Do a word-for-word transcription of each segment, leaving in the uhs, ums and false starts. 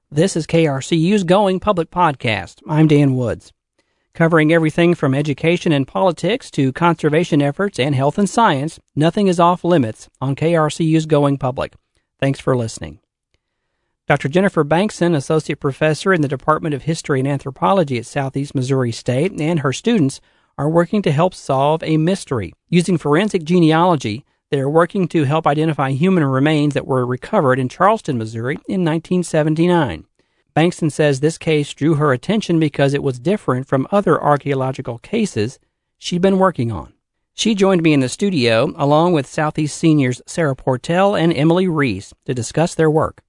This is K R C U's Going Public Podcast. I'm Dan Woods, covering everything from education and politics to conservation efforts and health and science. Nothing is off limits on K R C U's Going Public. Thanks for listening. Doctor Jennifer Bankson, Associate Professor in the Department of History and Anthropology at Southeast Missouri State, and her students are working to help solve a mystery. Using forensic genealogy, they are working to help identify human remains that were recovered in Charleston, Missouri in nineteen seventy-nine. Bankson says this case drew her attention because it was different from other archaeological cases she'd been working on. She joined me in the studio, along with Southeast seniors Sarah Portell and Emily Reese, to discuss their work.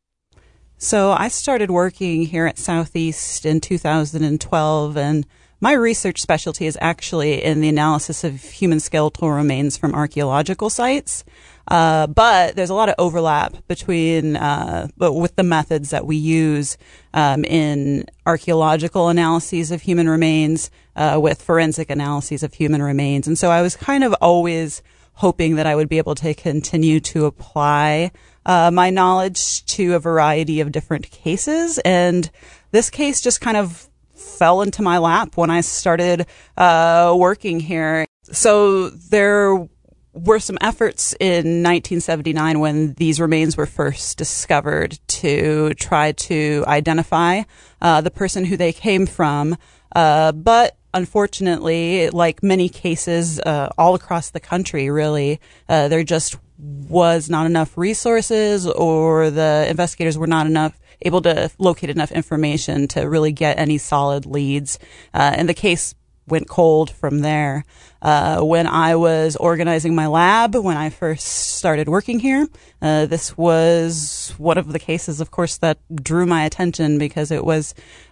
So I started working here at Southeast in two thousand twelve, and my research specialty is actually in the analysis of human skeletal remains from archaeological sites. Uh, but there's a lot of overlap between, uh, with the methods that we use, um, in archaeological analyses of human remains, uh, with forensic analyses of human remains. And so I was kind of always hoping that I would be able to continue to apply, uh, my knowledge to a variety of different cases. And this case just kind of fell into my lap when I started, uh, working here. So there were some efforts in nineteen seventy-nine when these remains were first discovered to try to identify uh, the person who they came from. Uh, but unfortunately, like many cases uh, all across the country, really, uh, there just was not enough resources, or the investigators were not enough able to locate enough information to really get any solid leads. Uh, and the case went cold from there. Uh, when I was organizing my lab, when I first started working here, uh, this was one of the cases, of course, that drew my attention because it was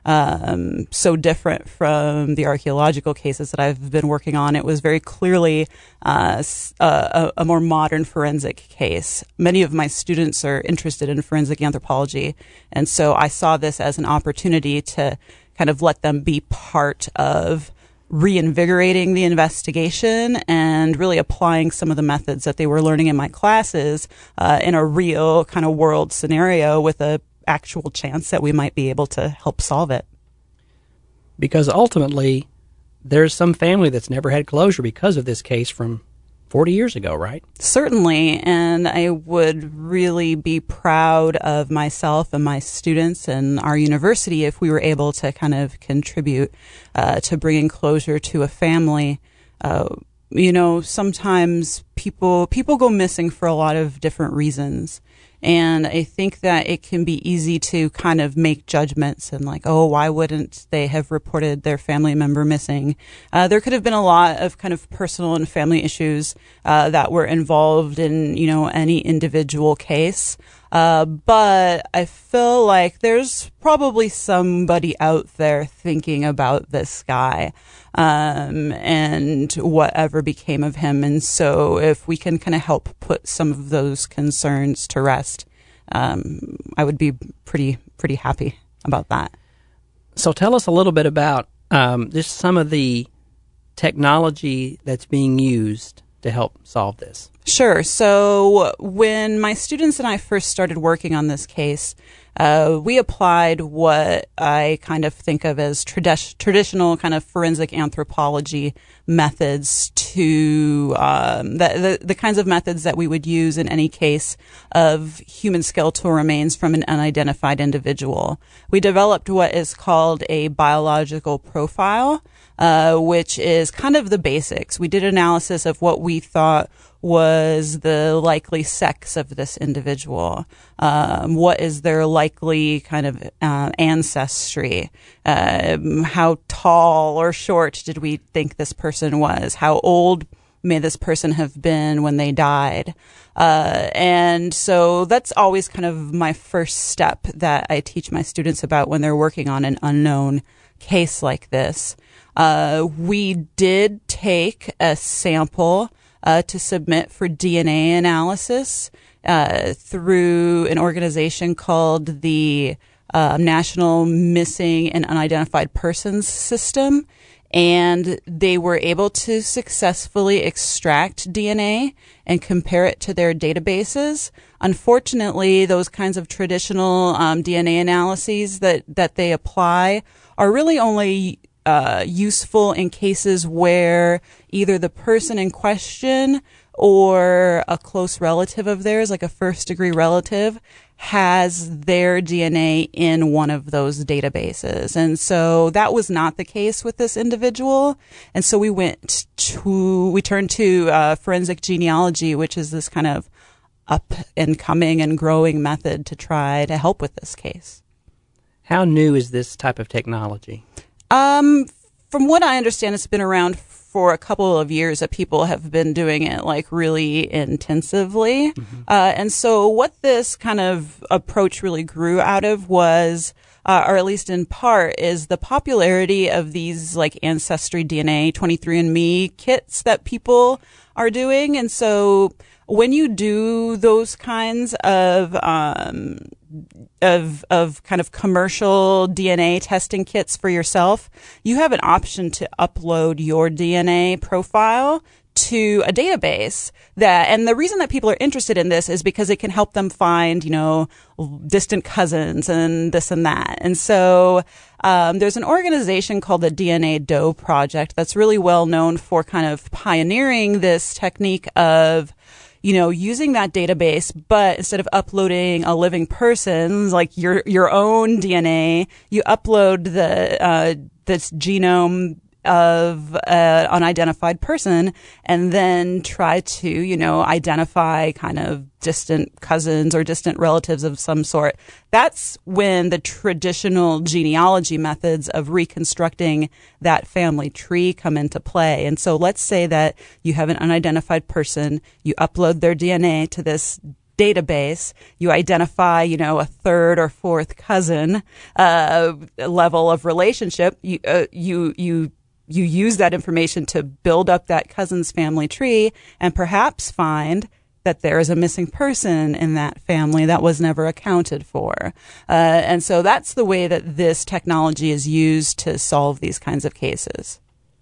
um, so different from the archaeological cases that I've been working on. It was very clearly uh, a, a more modern forensic case. Many of my students are interested in forensic anthropology, and so I saw this as an opportunity to kind of let them be part of reinvigorating the investigation and really applying some of the methods that they were learning in my classes uh, in a real kind of world scenario with a actual chance that we might be able to help solve it. Because ultimately, there's some family that's never had closure because of this case from forty years ago, right? Certainly, and I would really be proud of myself and my students and our university if we were able to kind of contribute uh, to bringing closure to a family. Uh, you know, sometimes people people go missing for a lot of different reasons. And I think that it can be easy to kind of make judgments and like, oh, why wouldn't they have reported their family member missing? Uh, there could have been a lot of kind of personal and family issues uh, that were involved in, you know, any individual case. Uh, but I feel like there's probably somebody out there thinking about this guy, um, and whatever became of him. And so if we can kind of help put some of those concerns to rest, um, I would be pretty, pretty happy about that. So tell us a little bit about, um, just some of the technology that's being used to help solve this. Sure. So when my students and I first started working on this case, uh, we applied what I kind of think of as tradi- traditional kind of forensic anthropology methods to um, the, the the kinds of methods that we would use in any case of human skeletal remains from an unidentified individual. We developed what is called a biological profile, uh, which is kind of the basics. We did analysis of what we thought was the likely sex of this individual. Um, what is their likely kind of uh, ancestry? Um, how tall or short did we think this person was? How old may this person have been when they died? Uh, and so that's always kind of my first step that I teach my students about when they're working on an unknown case like this. Uh, we did take a sample Uh, to submit for D N A analysis uh, through an organization called the uh, National Missing and Unidentified Persons System. and they were able to successfully extract D N A and compare it to their databases. Unfortunately, those kinds of traditional um, D N A analyses that, that they apply are really only uh, useful in cases where either the person in question or a close relative of theirs, like a first-degree relative, has their D N A in one of those databases. And so that was not the case with this individual. And so we went to, we turned to uh, forensic genealogy, which is this kind of up and coming and growing method to try to help with this case. How new is this type of technology? Um, from what I understand, it's been around for a couple of years that people have been doing it like really intensively. Mm-hmm. Uh, and so what this kind of approach really grew out of was, uh, or at least in part, is the popularity of these like Ancestry D N A, twenty-three and me kits that people are doing. And so when you do those kinds of, um, of, of kind of commercial D N A testing kits for yourself, you have an option to upload your D N A profile to a database that, and the reason that people are interested in this is because it can help them find, you know, distant cousins and this and that. And so, um, there's an organization called the D N A Doe Project that's really well known for kind of pioneering this technique of, you know, using that database, but instead of uploading a living person, like your, your own D N A, you upload the, uh, this genome of uh, an unidentified person and then try to, you know, identify kind of distant cousins or distant relatives of some sort. That's when the traditional genealogy methods of reconstructing that family tree come into play. And so let's say that you have an unidentified person, you upload their D N A to this database, you identify, you know, a third or fourth cousin uh level of relationship, you uh, you you you use that information to build up that cousin's family tree and perhaps find that there is a missing person in that family that was never accounted for. Uh, and so that's the way that this technology is used to solve these kinds of cases.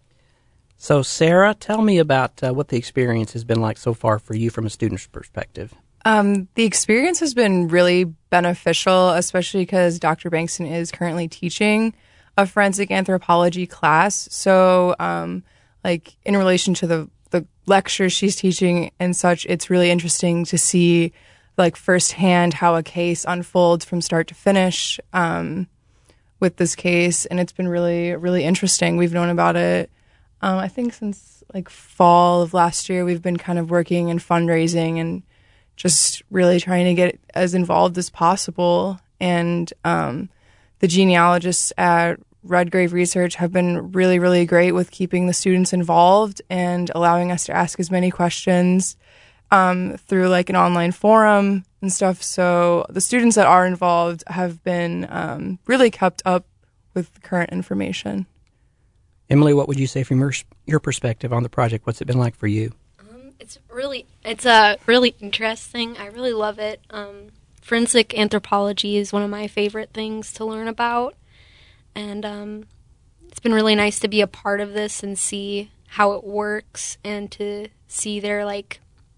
So, Sarah, tell me about uh, what the experience has been like so far for you from a student's perspective. Um, the experience has been really beneficial, especially because Doctor Bankston is currently teaching a forensic anthropology class. So, um, like in relation to the, the lectures she's teaching and such, it's really interesting to see like firsthand how a case unfolds from start to finish, um, with this case. And it's been really, really interesting. We've known about it, um, I think since like fall of last year. We've been kind of working and fundraising and just really trying to get as involved as possible. And, um, the genealogists at Redgrave Research have been really, really great with keeping the students involved and allowing us to ask as many questions um, through like an online forum and stuff. So the students that are involved have been um, really kept up with current information. Emily, what would you say from your, your perspective on the project? What's it been like for you? Um, it's really, it's uh, really interesting. I really love it. Um, Forensic anthropology is one of my favorite things to learn about, and um, it's been really nice to be a part of this and see how it works and to see their like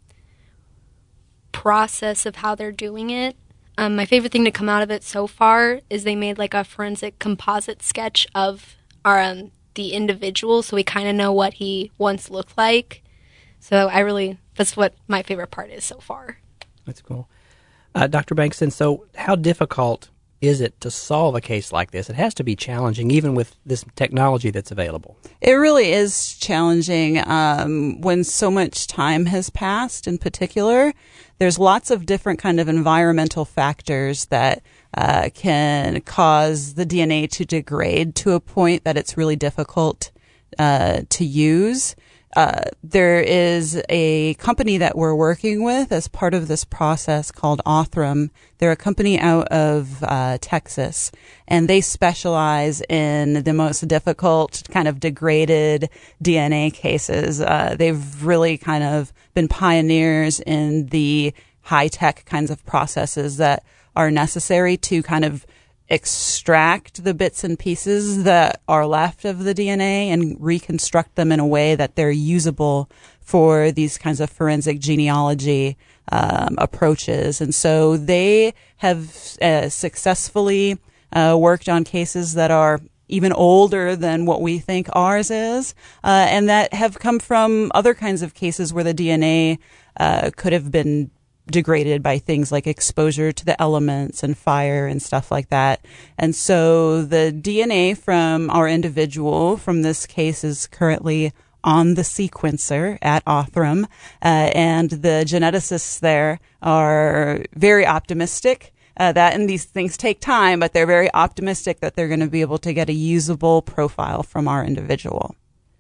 process of how they're doing it. Um, my favorite thing to come out of it so far is they made like a forensic composite sketch of our um, the individual, so we kind of know what he once looked like. So I really, that's what my favorite part is so far. That's cool. Uh, Doctor Bankston, so how difficult is it to solve a case like this? It has to be challenging, even with this technology that's available. It really is challenging um, when so much time has passed. In particular, there's lots of different kind of environmental factors that uh, can cause the D N A to degrade to a point that it's really difficult uh, to use. Uh, there is a company that we're working with as part of this process called Othram. They're a company out of uh, Texas, and they specialize in the most difficult kind of degraded D N A cases. Uh, they've really kind of been pioneers in the high-tech kinds of processes that are necessary to kind of extract the bits and pieces that are left of the D N A and reconstruct them in a way that they're usable for these kinds of forensic genealogy um, approaches. And so they have uh, successfully uh, worked on cases that are even older than what we think ours is, uh, and that have come from other kinds of cases where the D N A uh, could have been degraded by things like exposure to the elements and fire and stuff like that. And so the D N A from our individual from this case is currently on the sequencer at Othram, uh, and the geneticists there are very optimistic uh, that, and these things take time, but they're very optimistic that they're going to be able to get a usable profile from our individual.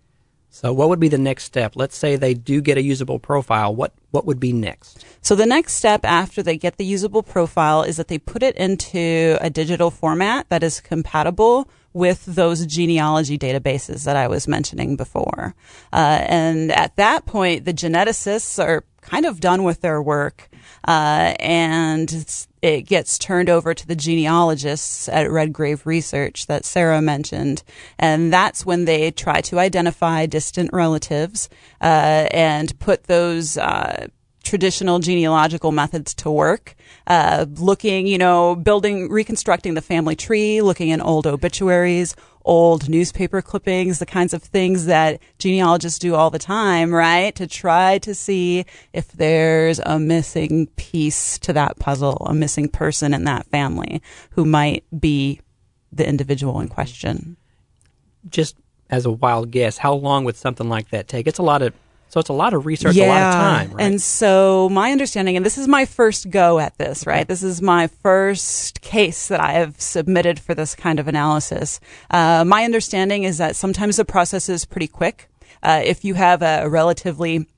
So what would be the next step? Let's say they do get a usable profile. What what would be next? So the next step after they get the usable profile is that they put it into a digital format that is compatible with those genealogy databases that I was mentioning before. Uh, and at that point, the geneticists are kind of done with their work, uh, and it's, it gets turned over to the genealogists at Redgrave Research that Sarah mentioned. And that's when they try to identify distant relatives uh, and put those uh, traditional genealogical methods to work, uh, looking, you know, building, reconstructing the family tree, looking in old obituaries, old newspaper clippings, the kinds of things that genealogists do all the time, right? To try to see if there's a missing piece to that puzzle, a missing person in that family who might be the individual in question. Just as a wild guess, how long would something like that take? It's a lot of So it's a lot of research, yeah, a lot of time, right? And so my understanding, and this is my first go at this, right? Okay. This is my first case that I have submitted for this kind of analysis. Uh, my understanding is that sometimes the process is pretty quick. Uh, if you have a relatively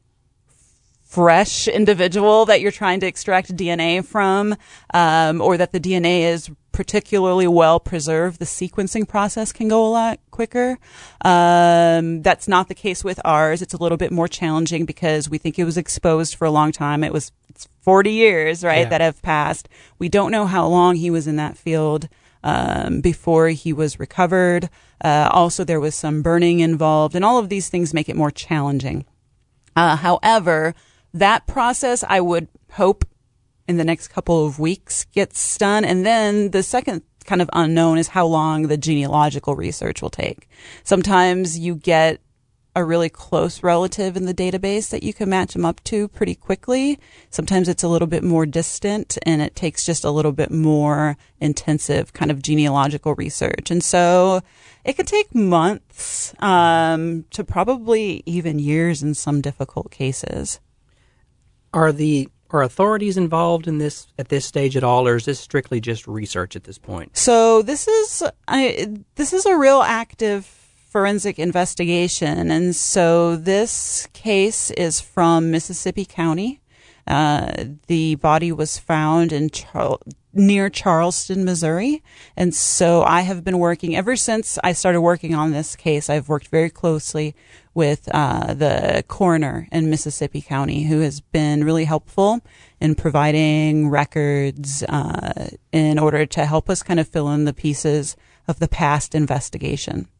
fresh individual that you're trying to extract D N A from, um, or that the D N A is particularly well preserved, the sequencing process can go a lot quicker. Um, that's not the case with ours. It's a little bit more challenging because we think it was exposed for a long time. It was it's forty years, right, yeah. that have passed. We don't know how long he was in that field um, before he was recovered. Uh, also, there was some burning involved, and all of these things make it more challenging. Uh, however, that process, I would hope, in the next couple of weeks gets done. And then the second kind of unknown is how long the genealogical research will take. Sometimes you get a really close relative in the database that you can match them up to pretty quickly. Sometimes it's a little bit more distant and it takes just a little bit more intensive kind of genealogical research. And so it could take months um, to probably even years in some difficult cases. Are the Are authorities involved in this at this stage at all, or is this strictly just research at this point? So this is I, this is a real active forensic investigation, and so this case is from Mississippi County. Uh, the body was found in Char- near Charleston, Missouri, and so I have been working ever since I started working on this case. I've worked very closely with uh, the coroner in Mississippi County, who has been really helpful in providing records uh, in order to help us kind of fill in the pieces of the past investigation.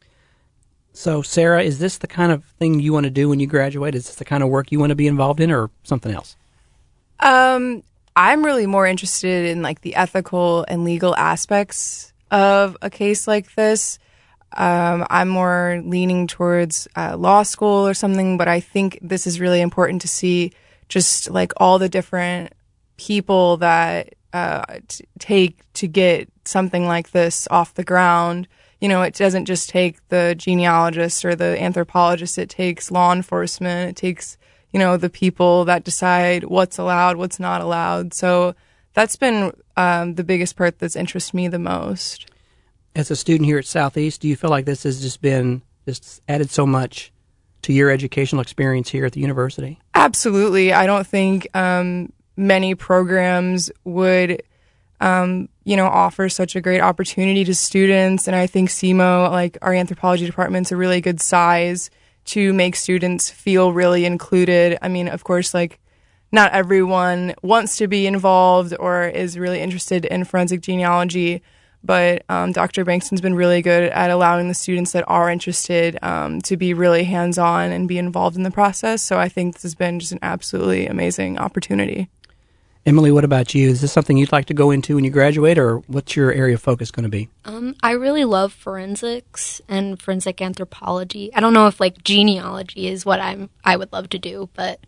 So, Sarah, is this the kind of thing you want to do when you graduate? Is this the kind of work you want to be involved in, or something else? Um, I'm really more interested in like the ethical and legal aspects of a case like this. Um, I'm more leaning towards uh, law school or something, but I think this is really important to see just like all the different people that uh, t- take to get something like this off the ground. You know, it doesn't just take the genealogist or the anthropologist. It takes law enforcement. It takes, you know, the people that decide what's allowed, what's not allowed. So that's been um, the biggest part that's interested me the most. As a student here at Southeast, do you feel like this has just been just added so much to your educational experience here at the university? Absolutely. I don't think um, many programs would, um, you know, offer such a great opportunity to students. And I think C M O, like our anthropology department's a really good size to make students feel really included. I mean, of course, like not everyone wants to be involved or is really interested in forensic genealogy, But um, Doctor Bankston's been really good at allowing the students that are interested um, to be really hands-on and be involved in the process. So I think this has been just an absolutely amazing opportunity. Emily, what about you? Is this something you'd like to go into when you graduate, or what's your area of focus going to be? Um, I really love forensics and forensic anthropology. I don't know if like genealogy is what I'm I would love to do, but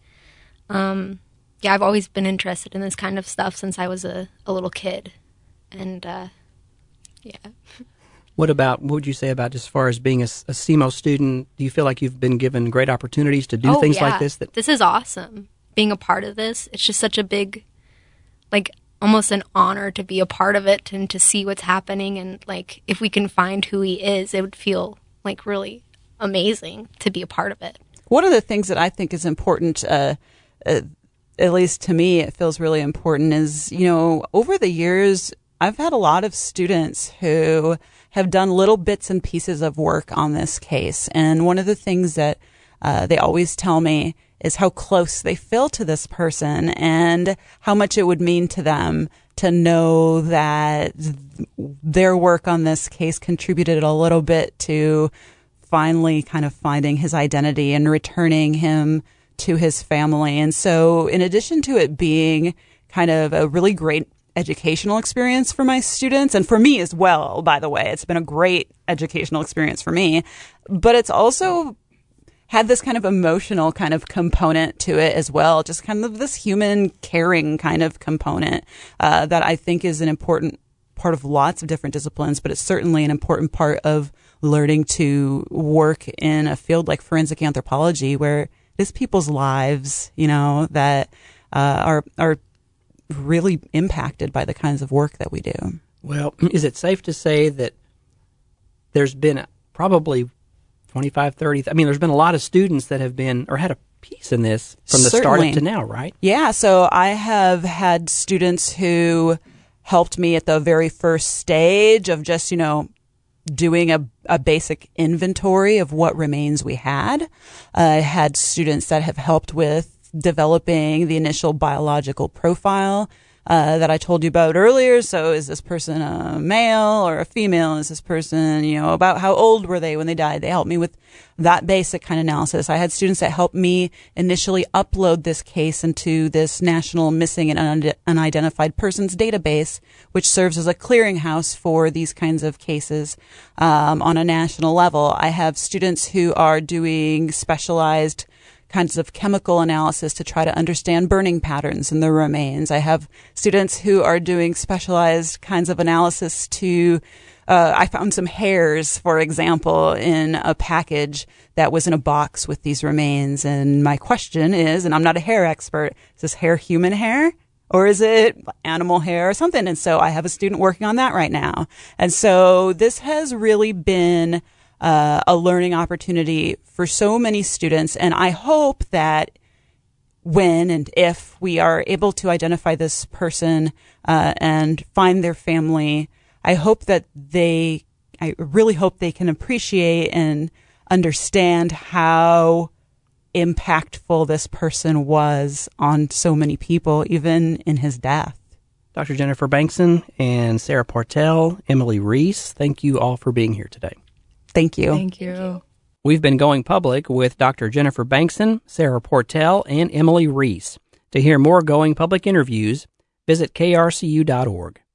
um, yeah, I've always been interested in this kind of stuff since I was a, a little kid, and uh, yeah. What about, what would you say about as far as being a, a C M O student? Do you feel like you've been given great opportunities to do oh, things yeah. like this? That This is awesome. Being a part of this, it's just such a big, like almost an honor to be a part of it and to see what's happening. And like, if we can find who he is, it would feel like really amazing to be a part of it. One of the things that I think is important, uh, uh, at least to me, it feels really important is, you know, over the years, I've had a lot of students who have done little bits and pieces of work on this case. And one of the things that uh, they always tell me is how close they feel to this person and how much it would mean to them to know that their work on this case contributed a little bit to finally kind of finding his identity and returning him to his family. And so in addition to it being kind of a really great educational experience for my students, and for me as well, by the way, it's been a great educational experience for me, but it's also had this kind of emotional kind of component to it as well, just kind of this human caring kind of component uh, that I think is an important part of lots of different disciplines, but it's certainly an important part of learning to work in a field like forensic anthropology, where it's people's lives, you know, that uh, are are really impacted by the kinds of work that we do. Well, is it safe to say that there's been probably twenty-five, thirty, I mean, there's been a lot of students that have been, or had a piece in this from the Certainly. start up to now, right? Yeah, so I have had students who helped me at the very first stage of just, you know, doing a, a basic inventory of what remains we had. I had students that have helped with developing the initial biological profile uh, that I told you about earlier. So is this person a male or a female? Is this person, you know, about how old were they when they died? They helped me with that basic kind of analysis. I had students that helped me initially upload this case into this National Missing and Un- Unidentified Persons database, which serves as a clearinghouse for these kinds of cases um, on a national level. I have students who are doing specialized kinds of chemical analysis to try to understand burning patterns in the remains. I have students who are doing specialized kinds of analysis to, uh, I found some hairs, for example, in a package that was in a box with these remains. And my question is, and I'm not a hair expert, is this hair human hair? Or is it animal hair or something? And so I have a student working on that right now. And so this has really been Uh, a learning opportunity for so many students. And I hope that when and if we are able to identify this person uh, and find their family, I hope that they, I really hope they can appreciate and understand how impactful this person was on so many people, even in his death. Doctor Jennifer Bankson and Sarah Portell, Emily Reese, thank you all for being here today. Thank you. Thank you. We've been going public with Doctor Jennifer Bankson, Sarah Portell, and Emily Reese. To hear more Going Public interviews, visit K R C U dot org.